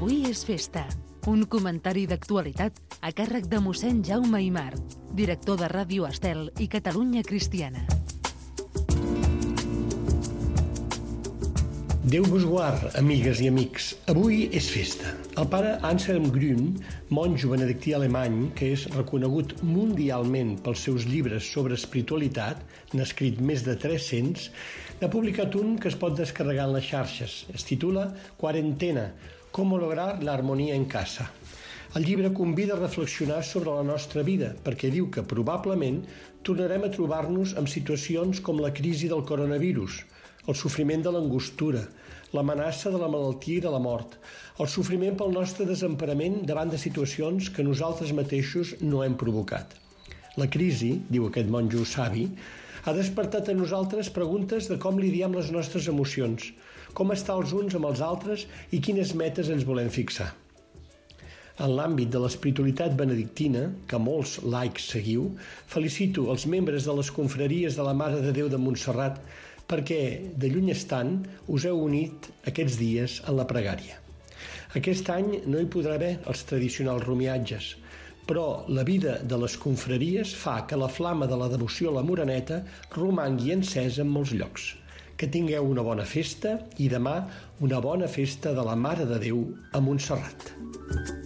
Avui és festa. Un comentari d'actualitat a càrrec de mossèn Jaume Aimar, director de Ràdio Estel i Catalunya Cristiana. Déu vos guard, amigues i amics. Avui és festa. El pare Anselm Grün, monjo benedictí alemany, que és reconegut mundialment pels seus llibres sobre espiritualitat, n'ha escrit més de 300, n'ha publicat un que es pot descarregar en les xarxes. Es titula Quarentena, cómo lograr la armonía en casa. El llibre convida a reflexionar sobre la nostra vida, perquè diu que probablement tornarem a trobar-nos amb situacions com la crisi del coronavirus, el sofriment de l'angostura, l'amenaça de la malaltia i de la mort, el sofriment pel nostre desemparament davant de situacions que nosaltres mateixos no hem provocat. La crisi, diu aquest monjo savi, ha despertat a nosaltres preguntes de com lidiar amb les nostres emocions, com estar els uns amb els altres i quines metes ens volem fixar. En l'àmbit de l'espiritualitat benedictina, que molts laics seguiu, felicito els membres de les confraries de la Mare de Déu de Montserrat perquè, de lluny estant, us heu unit aquests dies en la pregària. Aquest any no hi podrà haver els tradicionals romiatges, però la vida de les confraries fa que la flama de la devoció a la Moreneta romangui encesa en molts llocs. Que tingueu una bona festa i demà una bona festa de la Mare de Déu a Montserrat.